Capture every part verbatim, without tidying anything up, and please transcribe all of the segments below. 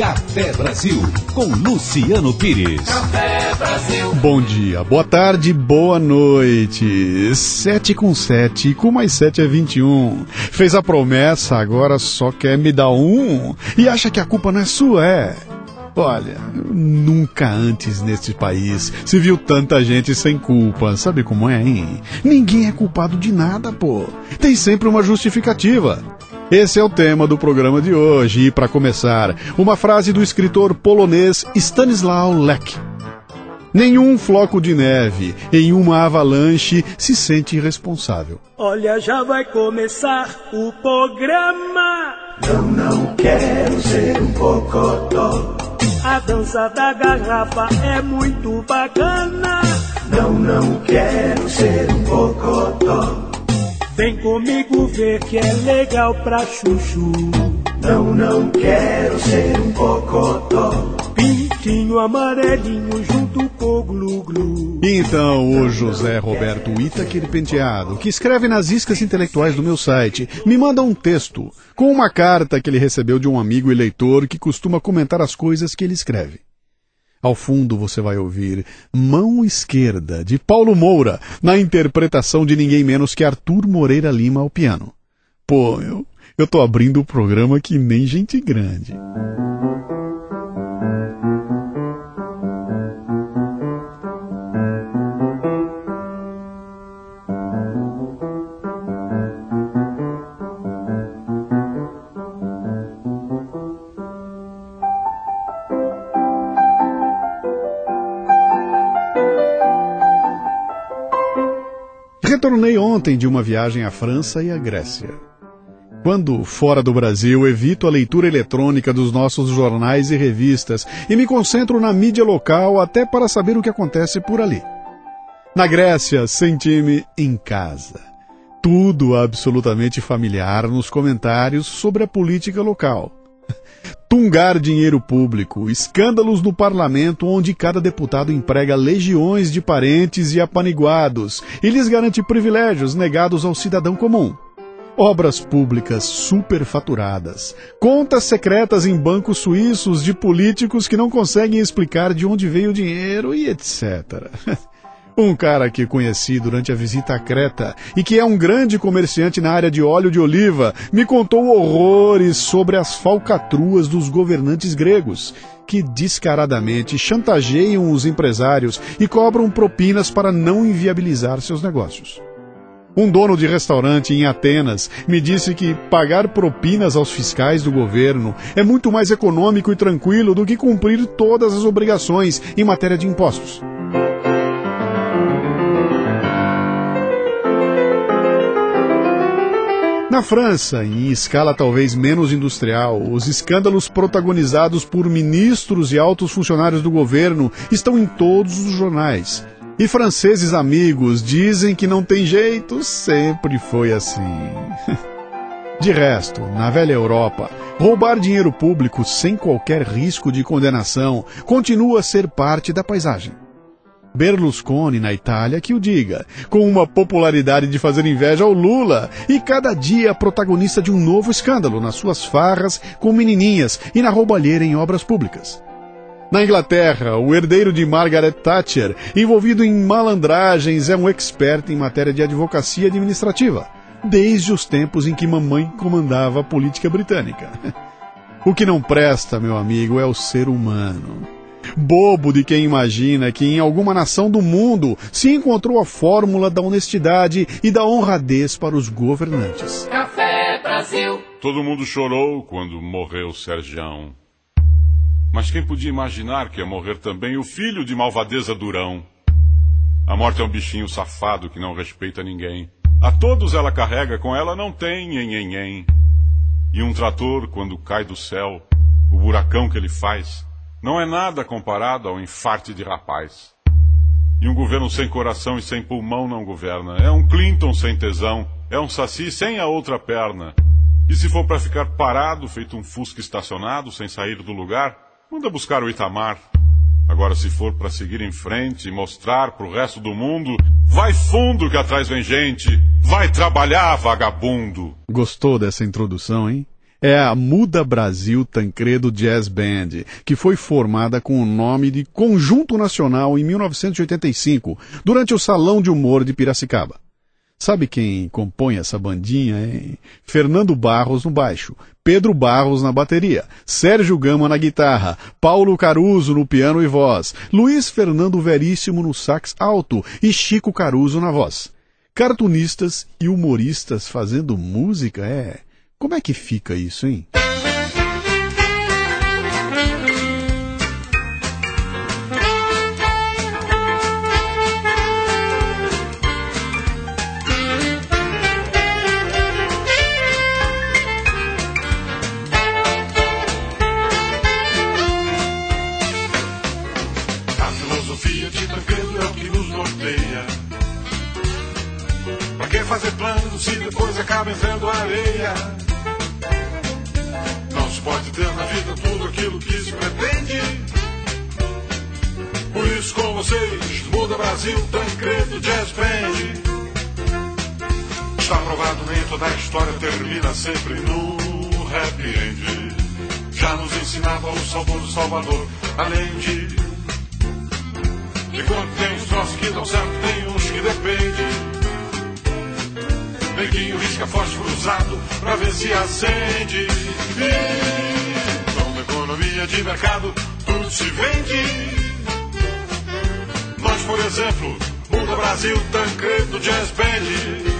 Café Brasil, com Luciano Pires. Café Brasil. Bom dia, boa tarde, boa noite. Sete com sete, com mais sete é vinte e um. Fez a promessa, agora só quer me dar um. E acha que a culpa não é sua, é? Olha, nunca antes neste país se viu tanta gente sem culpa. Sabe como é, hein? Ninguém é culpado de nada, pô. Tem sempre uma justificativa. Esse é o tema do programa de hoje. E para começar, uma frase do escritor polonês Stanisław Lech. Nenhum floco de neve em uma avalanche se sente irresponsável. Olha, já vai começar o programa. Não, não quero ser um cocotó. A dança da garrafa é muito bacana. Não, não quero ser um cocotó. Vem comigo ver que é legal pra chuchu. Não, não quero ser um cocotó. Pintinho amarelinho junto com glu-glu. Então, o José Roberto Itaquer Penteado, que escreve nas iscas intelectuais do meu site, me manda um texto com uma carta que ele recebeu de um amigo e leitor que costuma comentar as coisas que ele escreve. Ao fundo você vai ouvir Mão Esquerda, de Paulo Moura, na interpretação de ninguém menos que Arthur Moreira Lima ao piano. Pô, eu, eu tô abrindo o programa que nem gente grande. Retornei ontem de uma viagem à França e à Grécia. Quando fora do Brasil, evito a leitura eletrônica dos nossos jornais e revistas e me concentro na mídia local até para saber o que acontece por ali. Na Grécia, senti-me em casa. Tudo absolutamente familiar nos comentários sobre a política local. Tungar dinheiro público, escândalos no parlamento onde cada deputado emprega legiões de parentes e apaniguados e lhes garante privilégios negados ao cidadão comum. Obras públicas superfaturadas, contas secretas em bancos suíços de políticos que não conseguem explicar de onde veio o dinheiro e etcétera. Um cara que conheci durante a visita a Creta e que é um grande comerciante na área de óleo de oliva, me contou horrores sobre as falcatruas dos governantes gregos, que descaradamente chantageiam os empresários e cobram propinas para não inviabilizar seus negócios. Um dono de restaurante em Atenas me disse que pagar propinas aos fiscais do governo é muito mais econômico e tranquilo do que cumprir todas as obrigações em matéria de impostos. Na França, em escala talvez menos industrial, os escândalos protagonizados por ministros e altos funcionários do governo estão em todos os jornais. E franceses amigos dizem que não tem jeito, sempre foi assim. De resto, na velha Europa, roubar dinheiro público sem qualquer risco de condenação continua a ser parte da paisagem. Berlusconi, na Itália, que o diga, com uma popularidade de fazer inveja ao Lula e cada dia protagonista de um novo escândalo nas suas farras com menininhas e na roubalheira em obras públicas. Na Inglaterra, o herdeiro de Margaret Thatcher, envolvido em malandragens, é um expert em matéria de advocacia administrativa, desde os tempos em que mamãe comandava a política britânica. O que não presta, meu amigo, é o ser humano. Bobo de quem imagina que em alguma nação do mundo se encontrou a fórmula da honestidade e da honradez para os governantes. Café Brasil. Todo mundo chorou quando morreu Sergião. Mas quem podia imaginar que ia morrer também o filho de malvadeza Durão? A morte é um bichinho safado que não respeita ninguém. A todos ela carrega, com ela não tem nhen-nhen-nhen. E um trator, quando cai do céu, o buracão que ele faz não é nada comparado ao infarte de rapaz. E um governo sem coração e sem pulmão não governa. É um Clinton sem tesão, é um Saci sem a outra perna. E se for para ficar parado, feito um Fusca estacionado, sem sair do lugar, manda buscar o Itamar. Agora, se for para seguir em frente e mostrar pro resto do mundo, vai fundo que atrás vem gente, vai trabalhar, vagabundo. Gostou dessa introdução, hein? é a Muda Brasil Tancredo Jazz Band, que foi formada com o nome de Conjunto Nacional em mil novecentos e oitenta e cinco, durante o Salão de Humor de Piracicaba. Sabe quem compõe essa bandinha, hein? Fernando Barros no baixo, Pedro Barros na bateria, Sérgio Gama na guitarra, Paulo Caruso no piano e voz, Luiz Fernando Veríssimo no sax alto e Chico Caruso na voz. Cartunistas e humoristas fazendo música, é... Como é que fica isso, hein? A filosofia de Tancredo é o que nos norteia. Pra que fazer planos se depois acaba entrando areia? Não se pode ter na vida tudo aquilo que se pretende. Por isso com vocês, Muda Brasil, Tancredo Jazz Band. Está provado, nem toda a história termina sempre no happy end. Já nos ensinava o saudoso Salvador, além de que quando tem uns troços que dão certo, tem uns que dependem. Neguinho risca fósforo usado pra ver se acende. Então na economia de mercado tudo se vende. Nós, por exemplo, Muda Brasil, Tancredo Jazz Band.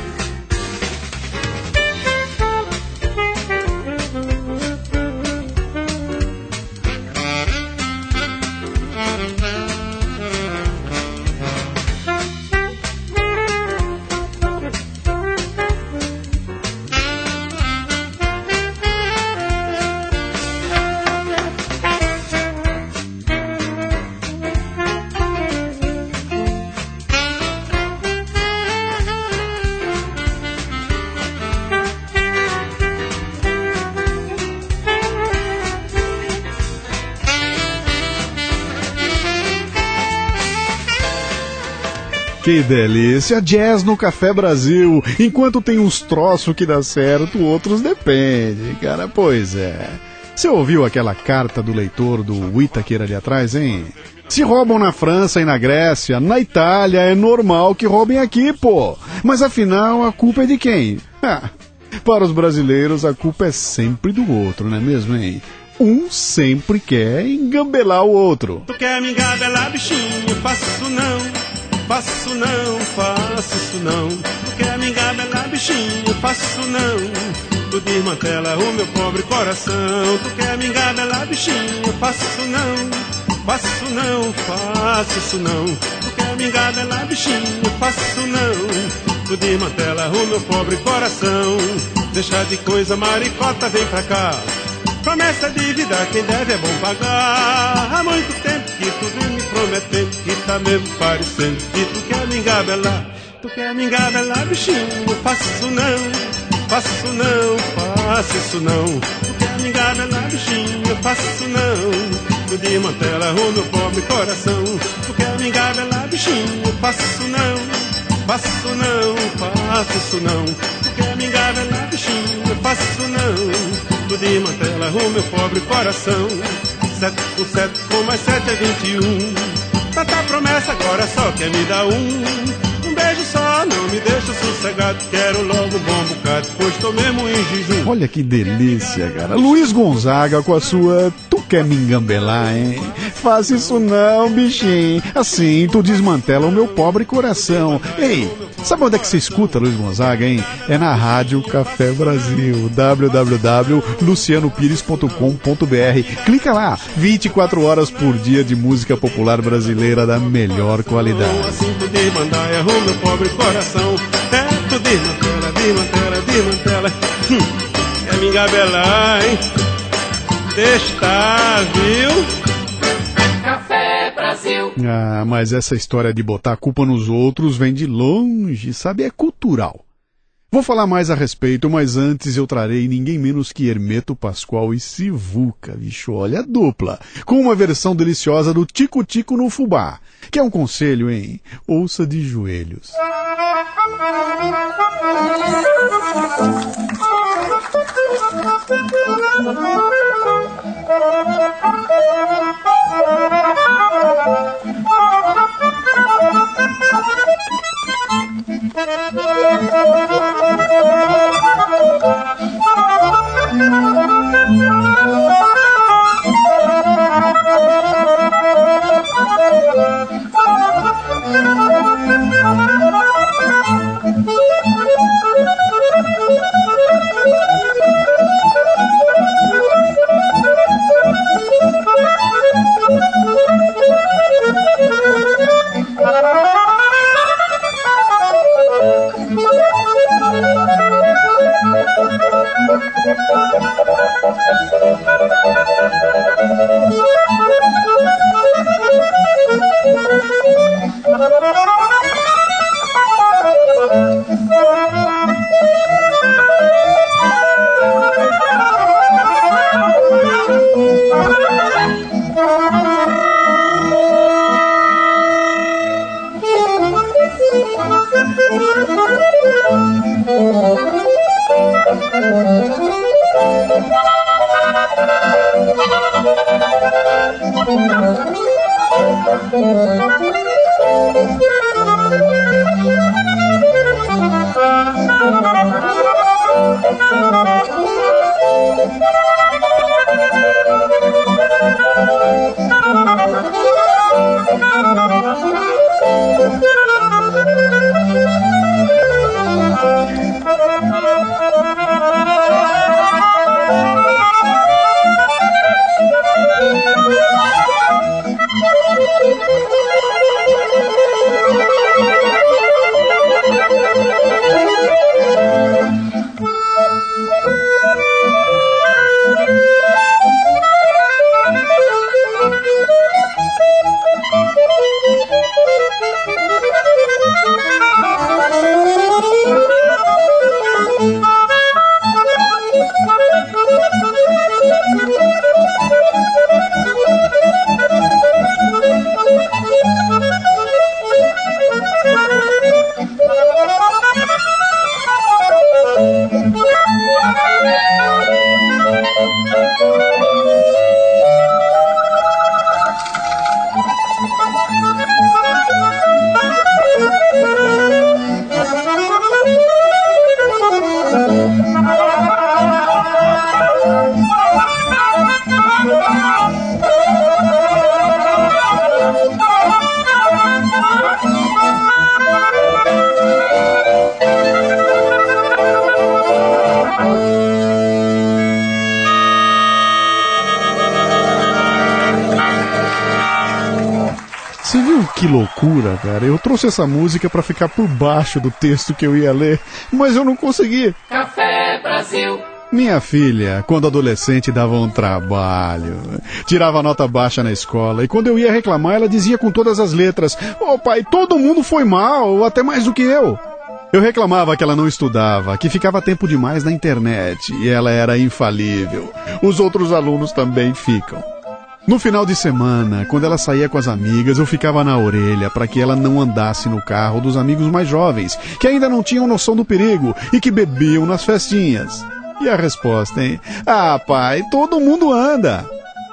Que delícia, jazz no Café Brasil. Enquanto tem uns troços que dá certo, outros depende, cara. Pois é. Você ouviu aquela carta do leitor do Itaqueira ali atrás, hein? Se roubam na França e na Grécia, na Itália é normal que roubem aqui, pô. Mas afinal, a culpa é de quem? Ah, para os brasileiros, a culpa é sempre do outro, não é mesmo, hein? Um sempre quer engambelar o outro. Tu quer me engabelar, bichinho? Faço isso não. Faço não, faço isso não. Tu quer me engabelar, bichinho? Faço isso não. Tu desmantela o meu pobre coração. Tu quer me engabelar, bichinho? Faço isso não. Faço isso não, faço isso não. Tu quer me engabelar, bichinho? Faço isso não. Tu desmantela o meu pobre coração. Deixa de coisa, maricota, vem pra cá. Promessa de vida, quem deve é bom pagar. Há muito tempo que tu vem me prometendo, que tá mesmo parecendo que tu quer me engabelar. Tu quer me engabelar, bichinho? Faço isso não, faço isso não, faço isso não. Tu quer me engabelar, bichinho? Faço isso não. Tu desmantela o meu pobre coração. Tu quer me engabelar, bichinho? Faço isso não, faço isso não, faço isso não. Tu quer me engabelar, bichinho? Faço isso não. Tu desmantela o meu pobre coração. Sete com sete com mais sete é vinte e um. Tanta promessa, agora só quer me dar um. Um beijo só, não me deixa sossegado. Quero logo um bom bocado, pois tô mesmo em jejum. Olha que delícia, cara. Luiz Gonzaga com a sua Tu quer me engambelar, hein? Faça isso não, bichinho. Assim tu desmantela o meu pobre coração. Ei, sabe onde é que você escuta Luiz Gonzaga, hein? É na Rádio Café Brasil, w w w ponto luciano pires ponto com ponto b r. Clica lá, vinte e quatro horas por dia de música popular brasileira da melhor qualidade. Assim tu desmandar é o meu pobre coração. É, tu desmantela, desmantela, desmantela. Hum, é me engabelar, hein? Deixa estar, viu? Café Brasil. Ah, mas essa história de botar a culpa nos outros vem de longe, sabe? É cultural. Vou falar mais a respeito, mas antes eu trarei ninguém menos que Hermeto Pascoal e Sivuca, bicho, olha a dupla, com uma versão deliciosa do Tico Tico no Fubá, que é um conselho, hein? Ouça de joelhos. Que loucura, cara. Eu trouxe essa música pra ficar por baixo do texto que eu ia ler, mas eu não consegui. Café Brasil. Minha filha, quando adolescente, dava um trabalho. Tirava nota baixa na escola, e quando eu ia reclamar, ela dizia com todas as letras: "Ô pai, todo mundo foi mal, até mais do que eu." Eu reclamava que ela não estudava, que ficava tempo demais na internet, e ela era infalível. Os outros alunos também ficam. No final de semana, quando ela saía com as amigas, eu ficava na orelha para que ela não andasse no carro dos amigos mais jovens, que ainda não tinham noção do perigo e que bebiam nas festinhas. E a resposta, hein? Ah, pai, todo mundo anda.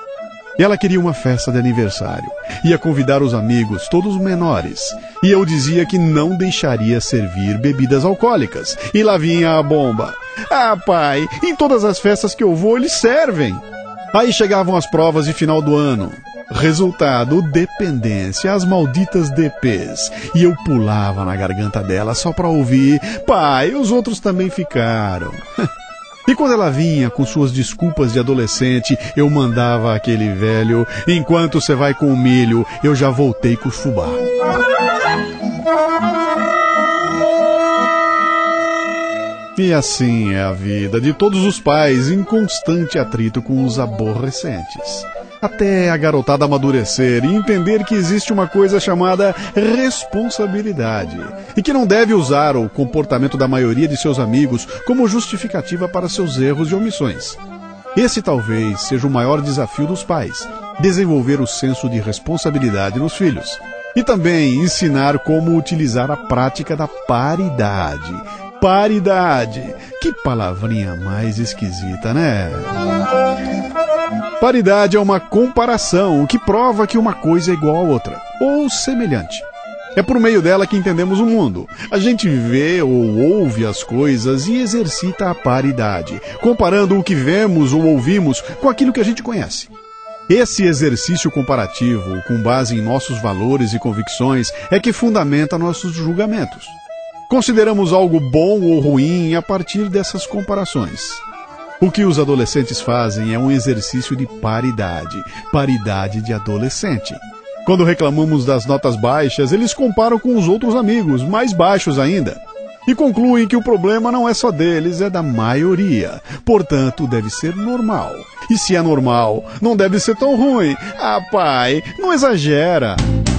E ela queria uma festa de aniversário. Ia convidar os amigos, todos menores. E eu dizia que não deixaria servir bebidas alcoólicas. E lá vinha a bomba. Ah, pai, em todas as festas que eu vou, eles servem. Aí chegavam as provas de final do ano. Resultado, dependência, as malditas D Pês. E eu pulava na garganta dela só pra ouvir: "Pai, os outros também ficaram." E quando ela vinha com suas desculpas de adolescente, eu mandava aquele velho: "Enquanto você vai com o milho, eu já voltei com o fubá." E assim é a vida de todos os pais, em constante atrito com os aborrecentes. até a garotada amadurecer e entender que existe uma coisa chamada responsabilidade e que não deve usar o comportamento da maioria de seus amigos como justificativa para seus erros e omissões. Esse talvez seja o maior desafio dos pais, desenvolver o senso de responsabilidade nos filhos e também ensinar como utilizar a prática da paridade. Paridade! Que palavrinha mais esquisita, né? Paridade é uma comparação que prova que uma coisa é igual a outra, ou semelhante. É por meio dela que entendemos o mundo. A gente vê ou ouve as coisas e exercita a paridade, comparando o que vemos ou ouvimos com aquilo que a gente conhece. Esse exercício comparativo, com base em nossos valores e convicções, é que fundamenta nossos julgamentos. Consideramos algo bom ou ruim a partir dessas comparações. O que os adolescentes fazem é um exercício de paridade, paridade de adolescente. Quando reclamamos das notas baixas, eles comparam com os outros amigos, mais baixos ainda, e concluem que o problema não é só deles, é da maioria. Portanto, deve ser normal. E se é normal, não deve ser tão ruim. Ah, pai, não exagera.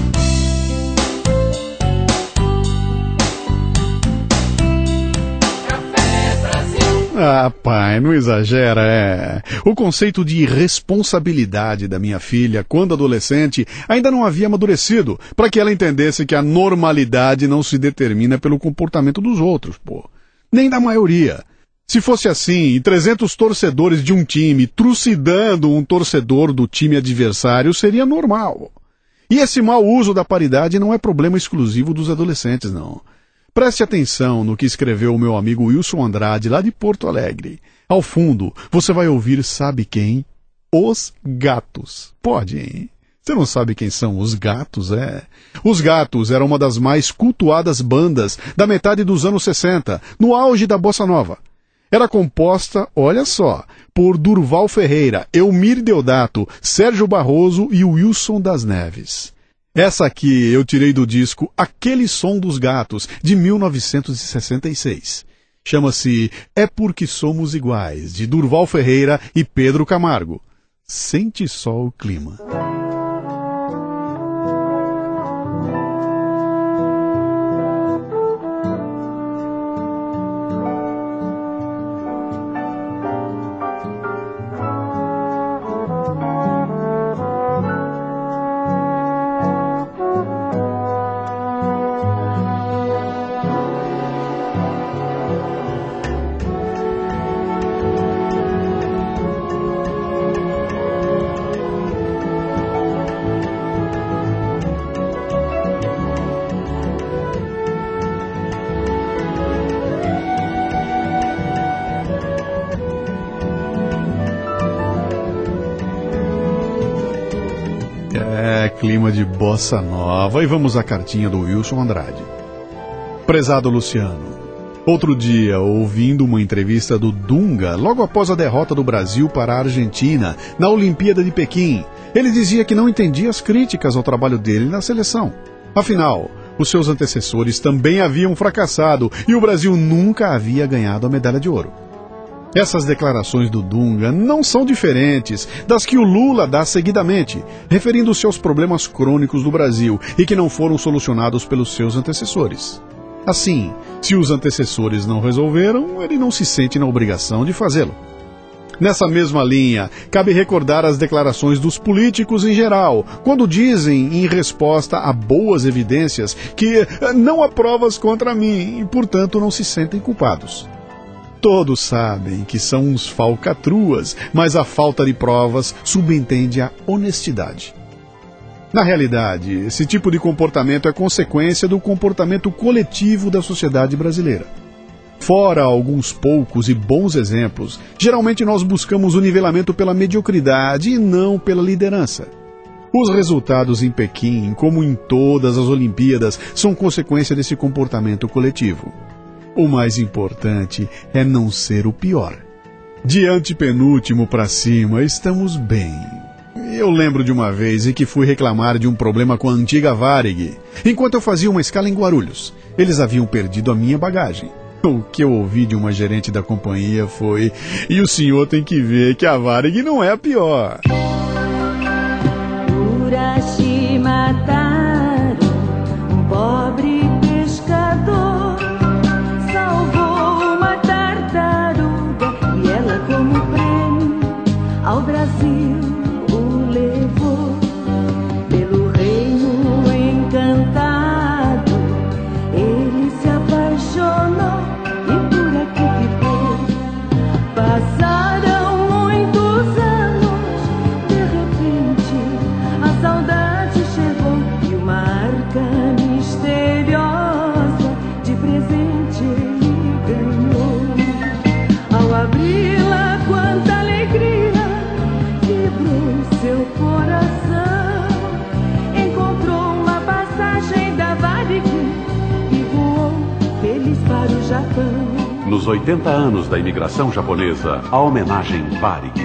Ah, pai, não exagera, é. O conceito de responsabilidade da minha filha, quando adolescente, ainda não havia amadurecido, para que ela entendesse que a normalidade não se determina pelo comportamento dos outros, pô. Nem da maioria. Se fosse assim, e trezentos torcedores de um time trucidando um torcedor do time adversário, seria normal. E esse mau uso da paridade não é problema exclusivo dos adolescentes, não. Preste atenção no que escreveu o meu amigo Wilson Andrade, lá de Porto Alegre. Ao fundo, você vai ouvir, sabe quem? Os Gatos. Pode, hein? Você não sabe quem são os Gatos, é? Os Gatos eram uma das mais cultuadas bandas da metade dos anos sessenta, no auge da Bossa Nova. Era composta, olha só, por Durval Ferreira, Elmir Deodato, Sérgio Barroso e Wilson das Neves. Essa aqui eu tirei do disco Aquele Som dos Gatos, de mil novecentos e sessenta e seis. Chama-se É Porque Somos Iguais, de Durval Ferreira e Pedro Camargo. Sente só o clima. Clima de bossa nova. E vamos à cartinha do Wilson Andrade. Prezado Luciano, outro dia, ouvindo uma entrevista do Dunga, logo após a derrota do Brasil para a Argentina, na Olimpíada de Pequim, ele dizia que não entendia as críticas ao trabalho dele na seleção. Afinal, os seus antecessores também haviam fracassado e o Brasil nunca havia ganhado a medalha de ouro. Essas declarações do Dunga não são diferentes das que o Lula dá seguidamente, referindo-se aos problemas crônicos do Brasil e que não foram solucionados pelos seus antecessores. Assim, se os antecessores não resolveram, ele não se sente na obrigação de fazê-lo. Nessa mesma linha, cabe recordar as declarações dos políticos em geral, quando dizem, em resposta a boas evidências, que não há provas contra mim e, portanto, não se sentem culpados. Todos sabem que são uns falcatruas, mas a falta de provas subentende a honestidade. Na realidade, esse tipo de comportamento é consequência do comportamento coletivo da sociedade brasileira. Fora alguns poucos e bons exemplos, geralmente nós buscamos o nivelamento pela mediocridade e não pela liderança. Os resultados em Pequim, como em todas as Olimpíadas, são consequência desse comportamento coletivo. O mais importante é não ser o pior. De antepenúltimo para cima, estamos bem. Eu lembro de uma vez em que fui reclamar de um problema com a antiga Varig, enquanto eu fazia uma escala em Guarulhos. Eles haviam perdido a minha bagagem. O que eu ouvi de uma gerente da companhia foi: e o senhor tem que ver que a Varig não é a pior. Irashi mataram um pobre pescador. Salvou uma tartaruga e ela, como prêmio, ao Brasil o levou. Pelo reino encantado ele se apaixonou e por aqui ficou. Passaram muitos anos, de repente a saudade chegou e uma arca misteriosa de presente ele ganhou. Ao abri-la, quanta alegria quebrou seu coração. Encontrou uma passagem da Varig e voou feliz para o Japão. Nos oitenta anos da imigração japonesa, a homenagem Varig.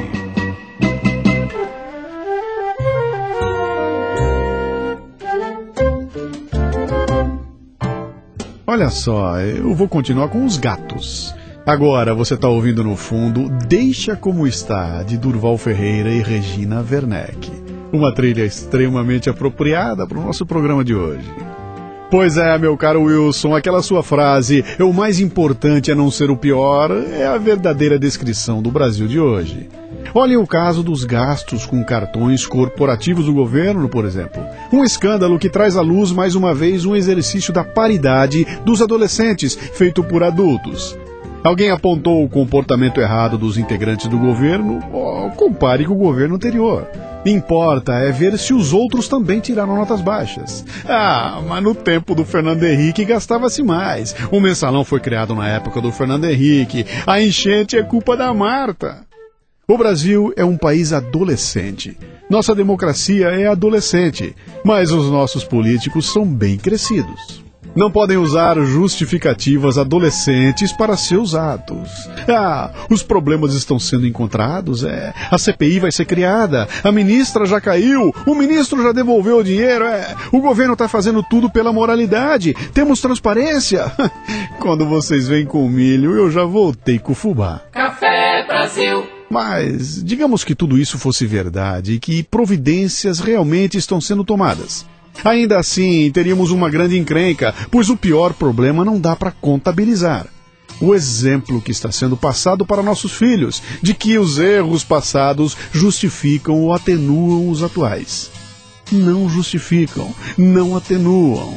Olha só, eu vou continuar com os gatos. Agora você está ouvindo no fundo Deixa Como Está, de Durval Ferreira e Regina Werneck. Uma trilha extremamente apropriada para o nosso programa de hoje. Pois é, meu caro Wilson, aquela sua frase, o mais importante é não ser o pior, é a verdadeira descrição do Brasil de hoje. Olhem o caso dos gastos com cartões corporativos do governo, por exemplo. Um escândalo que traz à luz, mais uma vez, um exercício da paridade dos adolescentes, feito por adultos. Alguém apontou o comportamento errado dos integrantes do governo? Oh, compare com o governo anterior. Importa é ver se os outros também tiraram notas baixas. Ah, mas no tempo do Fernando Henrique gastava-se mais. O mensalão foi criado na época do Fernando Henrique. A enchente é culpa da Marta. O Brasil é um país adolescente. Nossa democracia é adolescente. Mas os nossos políticos são bem crescidos. Não podem usar justificativas adolescentes para seus atos. Ah, os problemas estão sendo encontrados, é. A C P I vai ser criada, a ministra já caiu, o ministro já devolveu o dinheiro, é. O governo está fazendo tudo pela moralidade, temos transparência. Quando vocês vêm com milho, eu já voltei com o fubá. Café Brasil. Mas, digamos que tudo isso fosse verdade e que providências realmente estão sendo tomadas. Ainda assim, teríamos uma grande encrenca, pois o pior problema não dá para contabilizar. O exemplo que está sendo passado para nossos filhos, de que os erros passados justificam ou atenuam os atuais. Não justificam, não atenuam.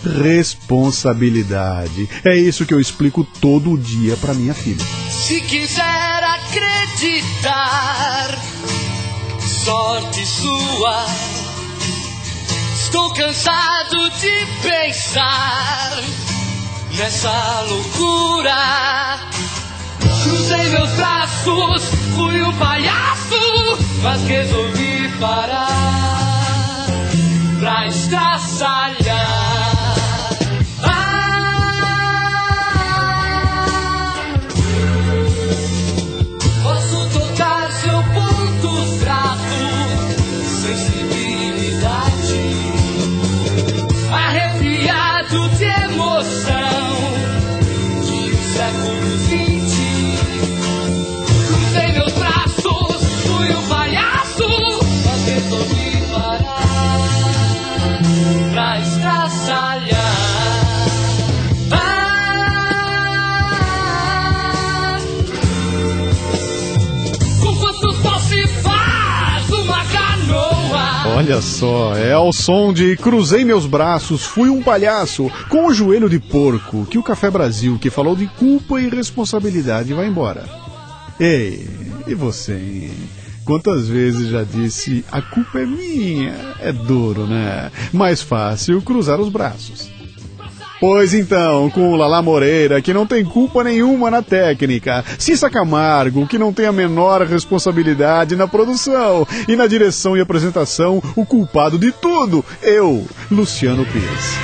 Responsabilidade. É isso que eu explico todo dia para minha filha. Se quiser acreditar, sorte sua. Estou cansado de pensar nessa loucura. Cruzei meus braços, fui um palhaço, mas resolvi parar pra estraçalhar. Ah, posso tocar seu ponto fraco, sensibilidade. Arrepiado de emoção de um século vinte. Cruzei meus braços, fui um palhaço, mas resolvi parar pra estraçalhar. Ah, com quantos pau se faz uma canoa? Olha só, é ao som de Cruzei Meus Braços, Fui um Palhaço, com o joelho de porco, que o Café Brasil, que falou de culpa e responsabilidade, vai embora. Ei, e você, hein? Quantas vezes já disse, a culpa é minha? É duro, né? Mais fácil cruzar os braços. Pois então, com o Lala Moreira, que não tem culpa nenhuma na técnica, Cissa Camargo, que não tem a menor responsabilidade na produção, e na direção e apresentação, o culpado de tudo, eu, Luciano Pires.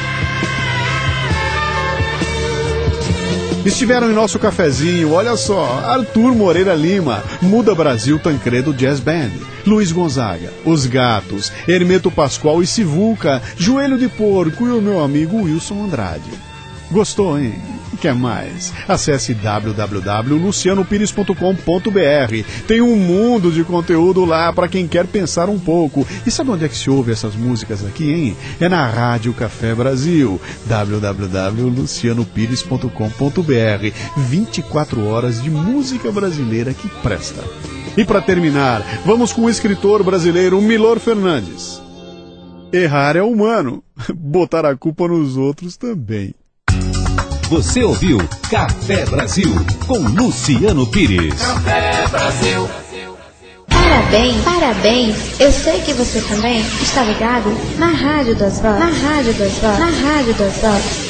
Estiveram em nosso cafezinho, olha só, Arthur Moreira Lima, Muda Brasil Tancredo Jazz Band, Luiz Gonzaga, Os Gatos, Hermeto Pascoal e Sivuca, Joelho de Porco e o meu amigo Wilson Andrade. Gostou, hein? quer mais? Acesse w w w ponto luciano pires ponto com ponto b r. Tem um mundo de conteúdo lá para quem quer pensar um pouco. E sabe onde é que se ouve essas músicas aqui, hein? É na Rádio Café Brasil. w w w ponto luciano pires ponto com ponto b r. vinte e quatro horas de música brasileira que presta. E para terminar, vamos com o escritor brasileiro Milor Fernandes. Errar é humano, botar a culpa nos outros também. Você ouviu Café Brasil com Luciano Pires. Café Brasil. Parabéns, parabéns. Eu sei que você também está ligado na Rádio das Vozes. Na Rádio das Vozes. Na Rádio das Vozes.